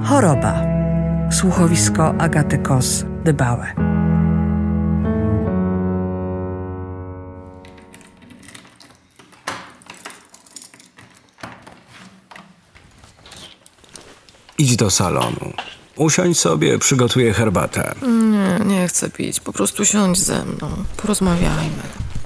Choroba. Słuchowisko Agaty Kos-Dybałe. Idź do salonu. Usiądź sobie, przygotuję herbatę. Nie chcę pić. Po prostu siądź ze mną. Porozmawiajmy.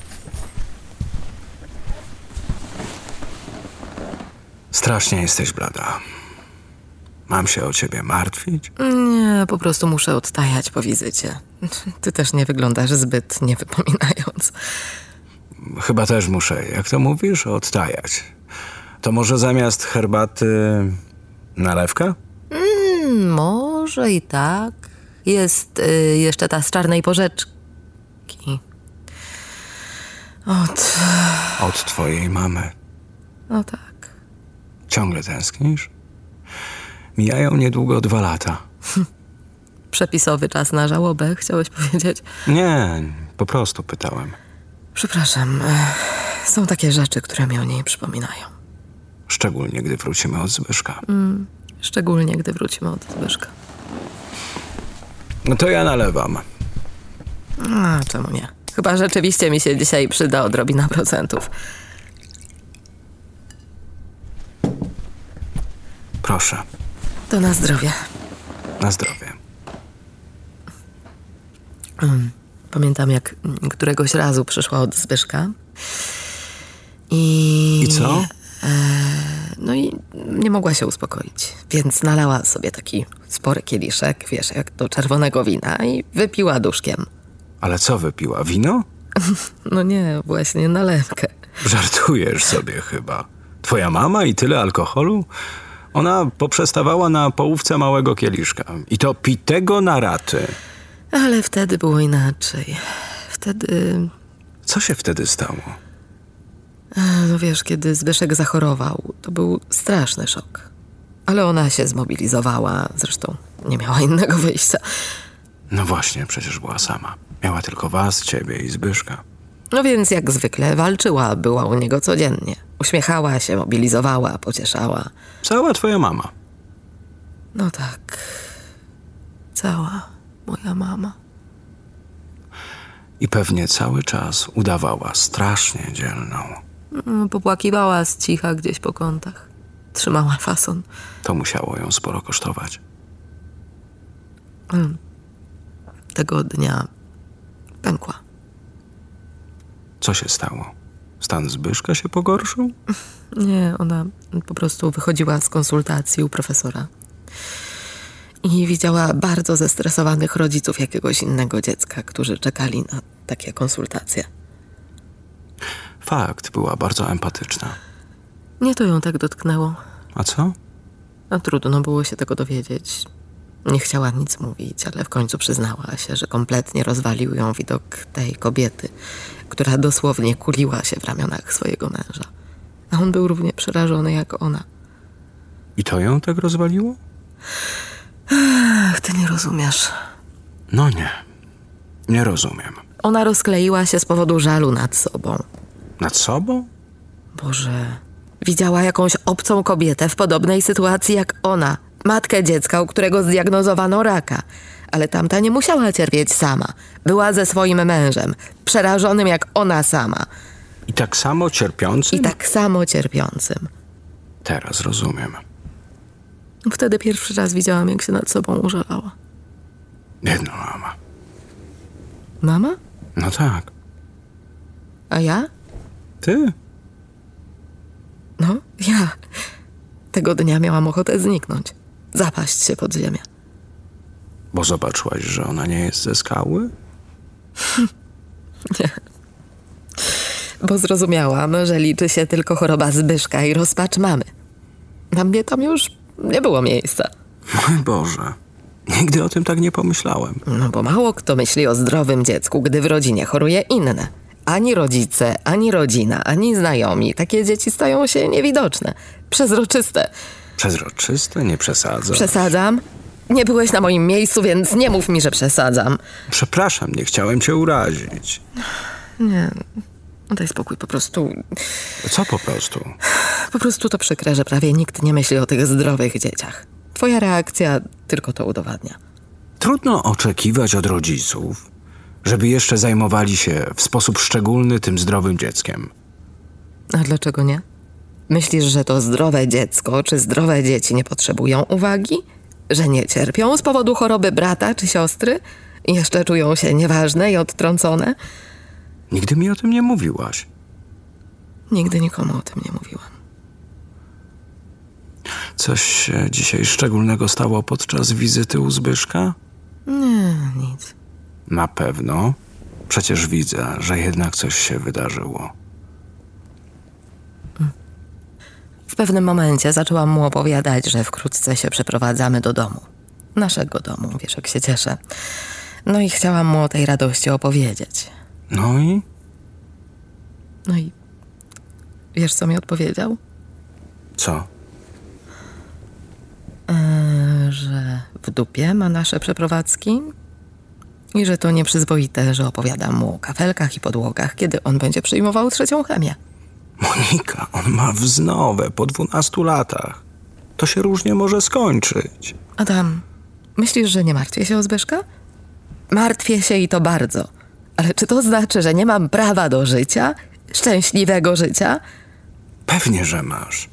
Strasznie jesteś blada. Mam się o ciebie martwić? Nie, po prostu muszę odtajać po wizycie. Ty też nie wyglądasz zbyt niewypominając. Chyba też muszę, jak to mówisz, odtajać. To może zamiast herbaty nalewka? Może i tak. Jest jeszcze ta z czarnej porzeczki. Od twojej mamy. No tak. Ciągle tęsknisz? Mijają niedługo 2 lata. Przepisowy czas na żałobę, chciałeś powiedzieć? Nie, po prostu pytałem. Przepraszam. Są takie rzeczy, które mi o niej przypominają. Szczególnie, gdy wrócimy od Zbyszka. Szczególnie, gdy wrócimy od Zbyszka. No to ja nalewam. A, czemu nie? Chyba rzeczywiście mi się dzisiaj przyda odrobina procentów. Proszę. To na zdrowie. Na zdrowie. Pamiętam, jak któregoś razu przyszła od Zbyszka. I co? No i nie mogła się uspokoić. Więc nalała sobie taki spory kieliszek, wiesz, jak do czerwonego wina i wypiła duszkiem. Ale co wypiła? Wino? No nie, właśnie nalewkę. Żartujesz sobie chyba. Twoja mama i tyle alkoholu? Ona poprzestawała na połówce małego kieliszka. I to pitego na raty. Ale wtedy było inaczej. Wtedy... Co się wtedy stało? No wiesz, kiedy Zbyszek zachorował, to był straszny szok. Ale ona się zmobilizowała, zresztą nie miała innego wyjścia. No właśnie, przecież była sama. Miała tylko was, ciebie i Zbyszka. No więc jak zwykle walczyła, była u niego codziennie. Uśmiechała się, mobilizowała, pocieszała. Cała twoja mama. No tak. Cała moja mama. I pewnie cały czas udawała strasznie dzielną. Popłakiwała z cicha gdzieś po kątach. Trzymała fason. To musiało ją sporo kosztować. Tego dnia pękła. Co się stało? Stan Zbyszka się pogorszył? Nie, ona po prostu wychodziła z konsultacji u profesora. I widziała bardzo zestresowanych rodziców jakiegoś innego dziecka, którzy czekali na takie konsultacje. Fakt, była bardzo empatyczna. Nie to ją tak dotknęło. A co? No trudno było się tego dowiedzieć. Nie chciała nic mówić, ale w końcu przyznała się, że kompletnie rozwalił ją widok tej kobiety, która dosłownie kuliła się w ramionach swojego męża. A on był równie przerażony jak ona. I to ją tak rozwaliło? Ach, ty nie rozumiesz. No nie. Nie rozumiem. Ona rozkleiła się z powodu żalu nad sobą. Nad sobą? Boże, widziała jakąś obcą kobietę w podobnej sytuacji jak ona. Matkę dziecka, u którego zdiagnozowano raka. Ale tamta nie musiała cierpieć sama. Była ze swoim mężem, przerażonym jak ona sama. I tak samo cierpiącym? I tak samo cierpiącym. Teraz rozumiem. Wtedy pierwszy raz widziałam, jak się nad sobą użalała. Biedna mama. Mama? No tak. A ja? Ty? No, ja. Tego dnia miałam ochotę zniknąć. Zapaść się pod ziemię. Bo zobaczyłaś, że ona nie jest ze skały? Nie. Bo zrozumiałam, że liczy się tylko choroba Zbyszka i rozpacz mamy. Na mnie tam już nie było miejsca. Mój Boże. Nigdy o tym tak nie pomyślałem. No bo mało kto myśli o zdrowym dziecku, gdy w rodzinie choruje inne. Ani rodzice, ani rodzina, ani znajomi. Takie dzieci stają się niewidoczne. Przezroczyste. Przezroczyste? Nie przesadzam. Przesadzam? Nie byłeś na moim miejscu, więc nie mów mi, że przesadzam. Przepraszam, nie chciałem cię urazić. Nie, daj spokój, po prostu... Co po prostu? Po prostu to przykre, że prawie nikt nie myśli o tych zdrowych dzieciach. Twoja reakcja tylko to udowadnia. Trudno oczekiwać od rodziców, żeby jeszcze zajmowali się w sposób szczególny tym zdrowym dzieckiem. A dlaczego nie? Myślisz, że to zdrowe dziecko czy zdrowe dzieci nie potrzebują uwagi? Że nie cierpią z powodu choroby brata czy siostry? I jeszcze czują się nieważne i odtrącone? Nigdy mi o tym nie mówiłaś. Nigdy nikomu o tym nie mówiłam. Coś się dzisiaj szczególnego stało podczas wizyty u Zbyszka? Nie, nic. Na pewno. Przecież widzę, że jednak coś się wydarzyło. W pewnym momencie zaczęłam mu opowiadać, że wkrótce się przeprowadzamy do domu. Naszego domu, wiesz, jak się cieszę. No i chciałam mu o tej radości opowiedzieć. No i? No i wiesz, co mi odpowiedział? Co? Że w dupie ma nasze przeprowadzki i że to nieprzyzwoite, że opowiadam mu o kafelkach i podłogach, kiedy on będzie przyjmował 3. chemię. Monika, on ma wznowę po 12 latach. To się różnie może skończyć. Adam, myślisz, że nie martwię się o Zbyszka? Martwię się i to bardzo. Ale czy to znaczy, że nie mam prawa do życia? Szczęśliwego życia? Pewnie, że masz.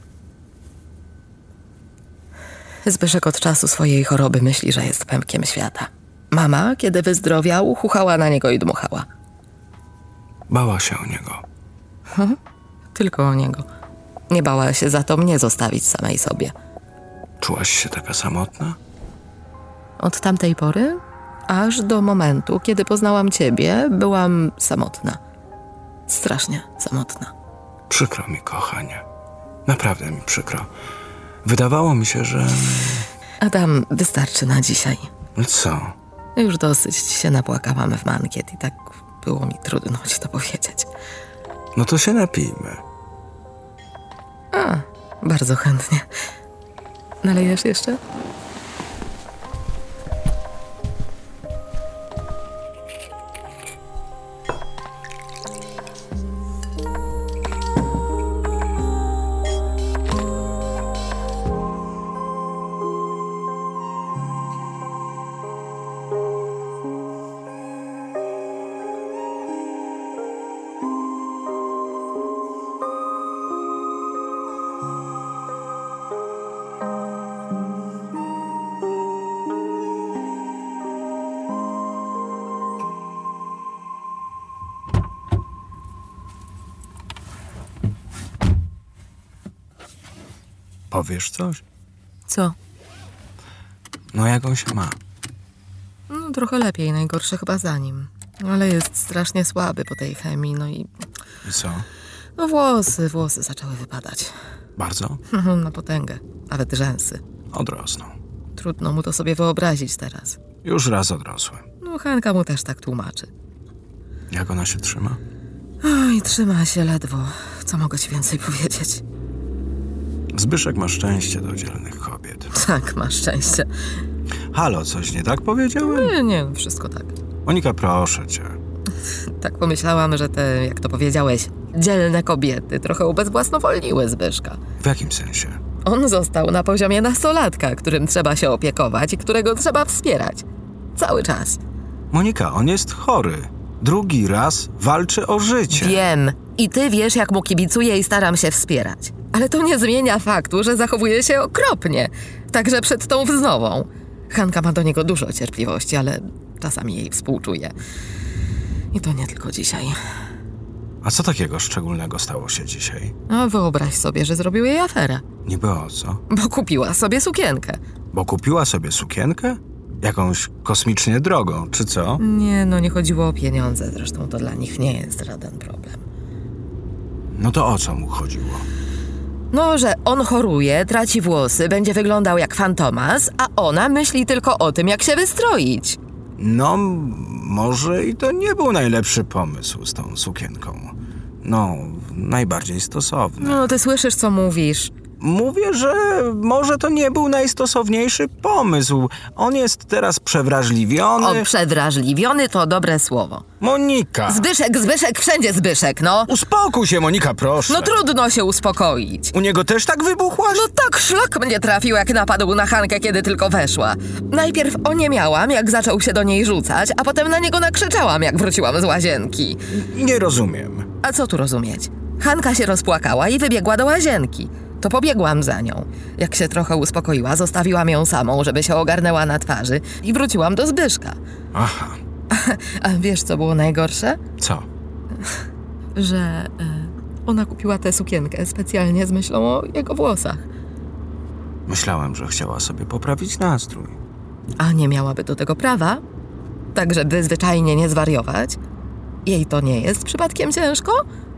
Zbyszek od czasu swojej choroby myśli, że jest pępkiem świata. Mama, kiedy wyzdrowiał, chuchała na niego i dmuchała. Bała się o niego. Tylko o niego. Nie bała się za to mnie zostawić samej sobie. Czułaś się taka samotna? Od tamtej pory, aż do momentu, kiedy poznałam ciebie, byłam samotna. Strasznie samotna. Przykro mi, kochanie. Naprawdę mi przykro. Wydawało mi się, że... Adam, wystarczy na dzisiaj. Co? Już dosyć ci się napłakałam w mankiet i tak było mi trudno ci to powiedzieć. No to się napijmy. Bardzo chętnie. Nalejesz jeszcze? Powiesz coś? Co? No jak on się ma? No, trochę lepiej, najgorsze chyba za nim. Ale jest strasznie słaby po tej chemii, no i... I co? No włosy zaczęły wypadać. Bardzo? Na potęgę. Nawet rzęsy. Odrosną. Trudno mu to sobie wyobrazić teraz. Już raz odrosłem. No Hanka mu też tak tłumaczy. Jak ona się trzyma? Oj, trzyma się ledwo. Co mogę ci więcej powiedzieć? Zbyszek ma szczęście do dzielnych kobiet. Tak, masz szczęście. Halo, coś nie tak powiedziałem? Nie, wszystko tak. Monika, proszę cię. Tak pomyślałam, że te, jak to powiedziałeś, dzielne kobiety trochę ubezwłasnowolniły Zbyszka. W jakim sensie? On został na poziomie nastolatka, którym trzeba się opiekować i którego trzeba wspierać. Cały czas. Monika, on jest chory. Drugi raz walczy o życie. Wiem. I ty wiesz, jak mu kibicuję i staram się wspierać. Ale to nie zmienia faktu, że zachowuje się okropnie. Także przed tą wznową. Hanka ma do niego dużo cierpliwości, ale czasami jej współczuje. I to nie tylko dzisiaj. A co takiego szczególnego stało się dzisiaj? No, wyobraź sobie, że zrobił jej aferę. Niby o co? Bo kupiła sobie sukienkę. Bo kupiła sobie sukienkę? Jakąś kosmicznie drogą, czy co? Nie, no nie chodziło o pieniądze. Zresztą to dla nich nie jest żaden problem. No to o co mu chodziło? No, że on choruje, traci włosy, będzie wyglądał jak Fantomas, a ona myśli tylko o tym, jak się wystroić. No, może i to nie był najlepszy pomysł z tą sukienką. No, najbardziej stosowny. No, ty słyszysz, co mówisz. Mówię, że może to nie był najstosowniejszy pomysł. On jest teraz przewrażliwiony. O, przewrażliwiony to dobre słowo. Monika! Zbyszek, wszędzie Zbyszek, no. Uspokój się, Monika, proszę. No trudno się uspokoić. U niego też tak wybuchłaś? No tak szlak mnie trafił, jak napadł na Hankę, kiedy tylko weszła. Najpierw oniemiałam, jak zaczął się do niej rzucać, a potem na niego nakrzyczałam, jak wróciłam z łazienki. Nie rozumiem. A co tu rozumieć? Hanka się rozpłakała i wybiegła do łazienki. To pobiegłam za nią. Jak się trochę uspokoiła, zostawiłam ją samą, żeby się ogarnęła na twarzy i wróciłam do Zbyszka. Aha. A wiesz, co było najgorsze? Co? Że ona kupiła tę sukienkę specjalnie z myślą o jego włosach. Myślałem, że chciała sobie poprawić nastrój. A nie miałaby do tego prawa? Tak, żeby zwyczajnie nie zwariować? Jej to nie jest przypadkiem ciężko?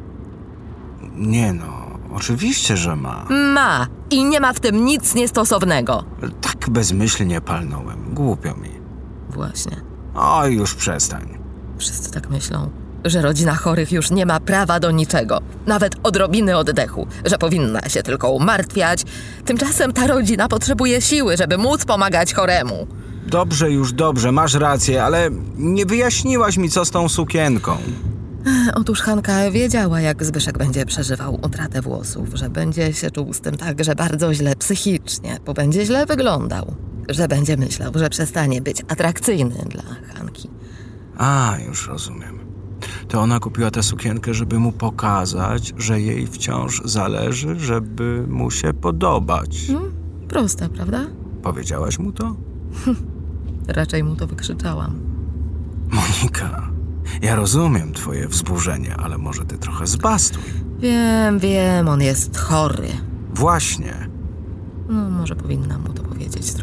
Nie no, oczywiście, że ma. Ma. I nie ma w tym nic niestosownego. Tak bezmyślnie palnąłem. Głupio mi. Właśnie. Oj, już przestań. Wszyscy tak myślą, że rodzina chorych już nie ma prawa do niczego. Nawet odrobiny oddechu, że powinna się tylko umartwiać. Tymczasem ta rodzina potrzebuje siły, żeby móc pomagać choremu. Dobrze, masz rację, ale nie wyjaśniłaś mi, co z tą sukienką. Otóż Hanka wiedziała, jak Zbyszek będzie przeżywał utratę włosów, że będzie się czuł z tym tak, że bardzo źle psychicznie, bo będzie źle wyglądał, że będzie myślał, że przestanie być atrakcyjny dla Hanki. A, już rozumiem. To ona kupiła tę sukienkę, żeby mu pokazać, że jej wciąż zależy, żeby mu się podobać. Proste, prawda? Powiedziałaś mu to? Raczej mu to wykrzyczałam. Monika, ja rozumiem twoje wzburzenie, ale może ty trochę zbastuj. Wiem, on jest chory. Właśnie. No, może powinnam mu to powiedzieć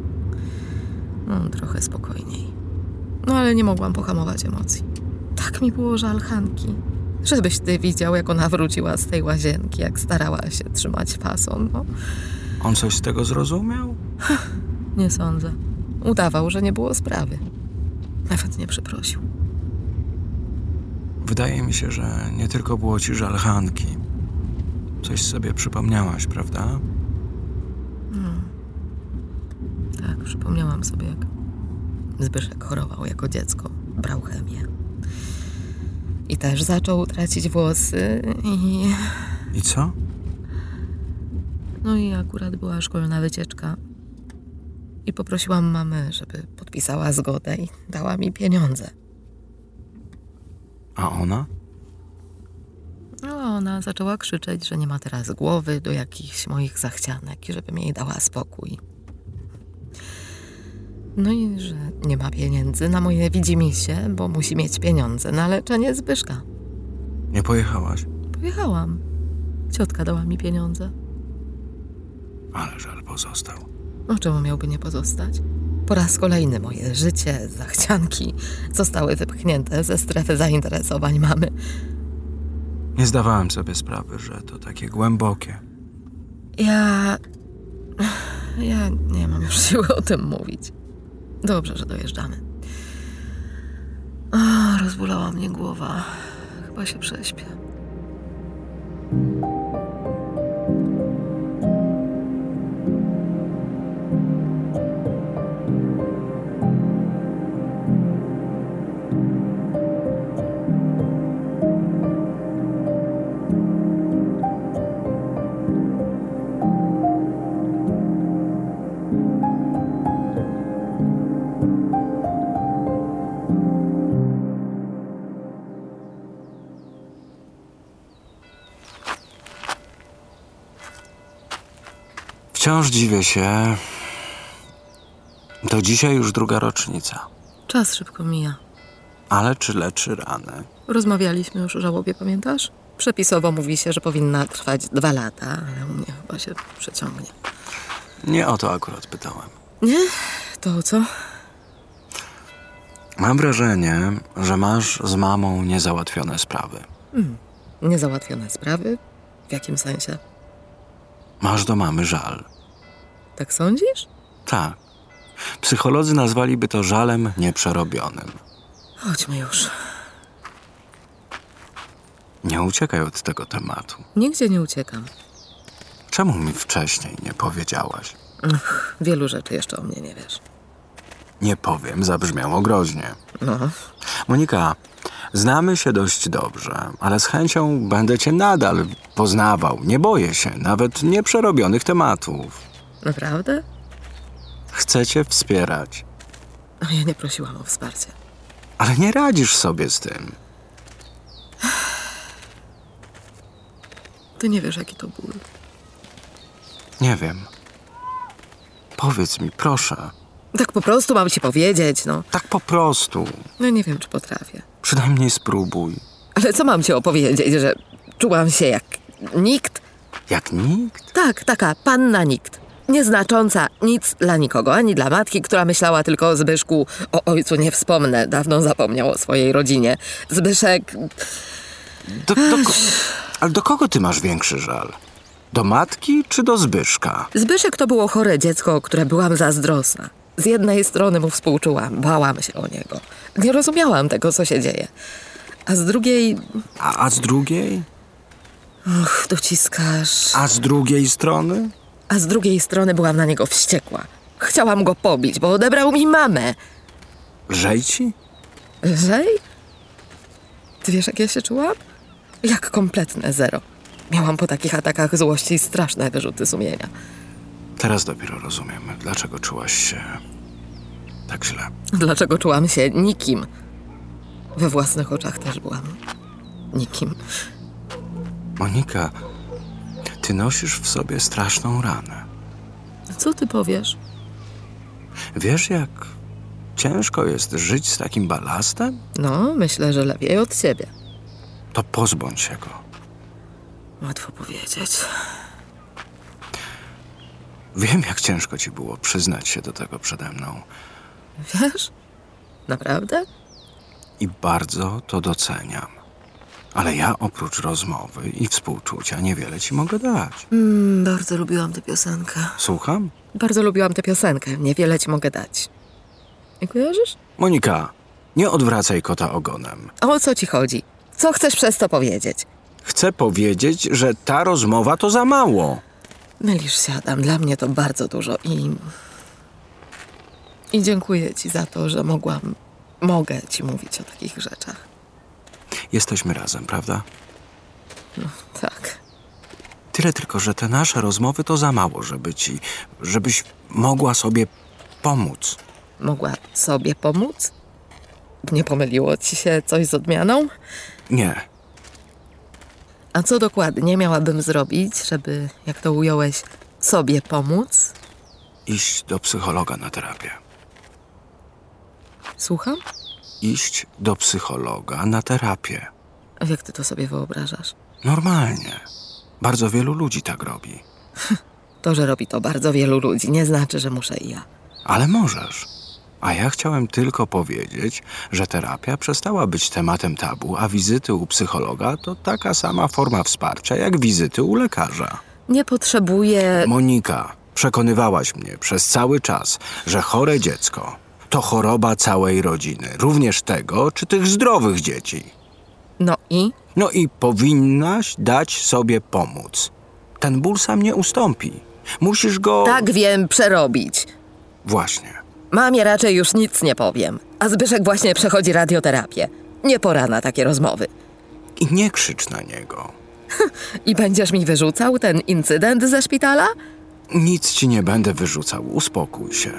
trochę spokojniej. No, ale nie mogłam pohamować emocji. Tak mi było żal Hanki. Żebyś ty widział, jak ona wróciła z tej łazienki, jak starała się trzymać fason, no. On coś z tego zrozumiał? Nie sądzę. Udawał, że nie było sprawy. Nawet nie przeprosił. Wydaje mi się, że nie tylko było ci żal Hanki. Coś sobie przypomniałaś, prawda? Tak, przypomniałam sobie, jak Zbyszek chorował jako dziecko. Brał chemię. I też zaczął tracić włosy I co? No i akurat była szkolna wycieczka. I poprosiłam mamę, żeby podpisała zgodę i dała mi pieniądze. A ona? No, ona zaczęła krzyczeć, że nie ma teraz głowy do jakichś moich zachcianek i żebym jej dała spokój. No i że nie ma pieniędzy na moje widzimisię, bo musi mieć pieniądze na leczenie Zbyszka. Nie pojechałaś? Pojechałam. Ciotka dała mi pieniądze. Ale żal pozostał. No czemu miałby nie pozostać? Po raz kolejny moje życie, zachcianki zostały wypchnięte ze strefy zainteresowań mamy. Nie zdawałem sobie sprawy, że to takie głębokie. Ja nie mam już siły o tym mówić. Dobrze, że dojeżdżamy. Rozbolała mnie głowa. Chyba się prześpię. Wciąż dziwię się. To dzisiaj już 2. rocznica. Czas szybko mija. Ale czy leczy rany? Rozmawialiśmy już o żałobie, pamiętasz? Przepisowo mówi się, że powinna trwać 2 lata, ale u mnie chyba się przeciągnie. Nie o to akurat pytałem. Nie? To co? Mam wrażenie, że masz z mamą niezałatwione sprawy. Niezałatwione sprawy? W jakim sensie? Masz do mamy żal. Tak sądzisz? Tak. Psycholodzy nazwaliby to żalem nieprzerobionym. Chodźmy już. Nie uciekaj od tego tematu. Nigdzie nie uciekam. Czemu mi wcześniej nie powiedziałaś? Wielu rzeczy jeszcze o mnie nie wiesz. Nie powiem, zabrzmiało groźnie. No, Monika, znamy się dość dobrze, ale z chęcią będę cię nadal poznawał. Nie boję się, nawet nieprzerobionych tematów. naprawdę? Chcę cię wspierać, A ja nie prosiłam o wsparcie. ale nie radzisz sobie z tym. Ty nie wiesz, jaki to ból. Nie wiem. Powiedz mi, proszę. Tak po prostu mam ci powiedzieć, no. Tak po prostu. No nie wiem, czy potrafię. Przynajmniej spróbuj. Ale co mam ci opowiedzieć, że czułam się jak nikt? Jak nikt? Tak, taka panna nikt. Nieznacząca nic dla nikogo, ani dla matki, która myślała tylko o Zbyszku. O ojcu nie wspomnę, dawno zapomniał o swojej rodzinie. Zbyszek... Ale do kogo ty masz większy żal? Do matki czy do Zbyszka? Zbyszek to było chore dziecko, które byłam zazdrosna. Z jednej strony mu współczułam, bałam się o niego. Nie rozumiałam tego, co się dzieje. A z drugiej... A z drugiej? Och, dociskasz... A z drugiej strony? A z drugiej strony byłam na niego wściekła. Chciałam go pobić, bo odebrał mi mamę. Lżej ci? Lżej? Ty wiesz, jak ja się czułam? Jak kompletne zero. Miałam po takich atakach złości straszne wyrzuty sumienia. Teraz dopiero rozumiem, dlaczego czułaś się tak źle. Dlaczego czułam się nikim? We własnych oczach też byłam nikim. Monika, ty nosisz w sobie straszną ranę. Co ty powiesz? Wiesz, jak ciężko jest żyć z takim balastem? No, myślę, że lepiej od ciebie. To pozbądź się go. Łatwo powiedzieć. Wiem, jak ciężko ci było przyznać się do tego przede mną. Wiesz? Naprawdę? I bardzo to doceniam. Ale ja oprócz rozmowy i współczucia niewiele ci mogę dać. Bardzo lubiłam tę piosenkę. Słucham? Bardzo lubiłam tę piosenkę. Niewiele ci mogę dać. Nie kojarzysz? Monika, nie odwracaj kota ogonem. A o co ci chodzi? Co chcesz przez to powiedzieć? Chcę powiedzieć, że ta rozmowa to za mało. Mylisz się, Adam. Dla mnie to bardzo dużo i dziękuję ci za to, że mogę ci mówić o takich rzeczach. Jesteśmy razem, prawda? Tak. Tyle tylko, że te nasze rozmowy to za mało, żebyś mogła sobie pomóc. Mogła sobie pomóc? Nie pomyliło ci się coś z odmianą? Nie, A co dokładnie miałabym zrobić, żeby, jak to ująłeś, sobie pomóc? iść do psychologa na terapię. Słucham? Iść do psychologa na terapię. A jak ty to sobie wyobrażasz? Normalnie. Bardzo wielu ludzi tak robi. To, że robi to bardzo wielu ludzi, nie znaczy, że muszę i ja. Ale możesz. A ja chciałem tylko powiedzieć, że terapia przestała być tematem tabu, a wizyty u psychologa to taka sama forma wsparcia jak wizyty u lekarza. Nie potrzebuję... Monika, przekonywałaś mnie przez cały czas, że chore dziecko to choroba całej rodziny, również tego czy tych zdrowych dzieci. No i? No i powinnaś dać sobie pomóc. Ten ból sam nie ustąpi. Musisz go... Tak wiem, przerobić. Właśnie. Mamie raczej już nic nie powiem. A Zbyszek właśnie przechodzi radioterapię. Nie pora na takie rozmowy. I nie krzycz na niego. I będziesz mi wyrzucał ten incydent ze szpitala? Nic ci nie będę wyrzucał. Uspokój się.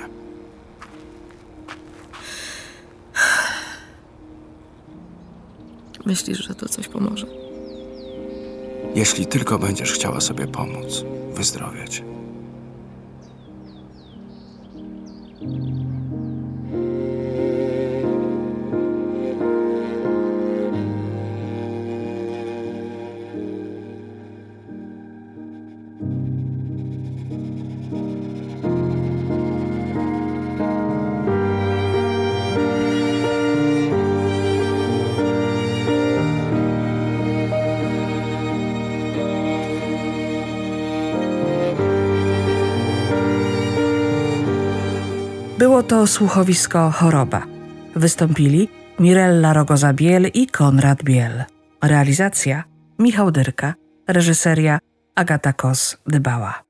Myślisz, że to coś pomoże? Jeśli tylko będziesz chciała sobie pomóc, wyzdrowieć. Było to słuchowisko Choroba. Wystąpili Mirella Rogoza-Biel i Konrad Biel. Realizacja Michał Dyrka. Reżyseria Agata Kos-Dybała.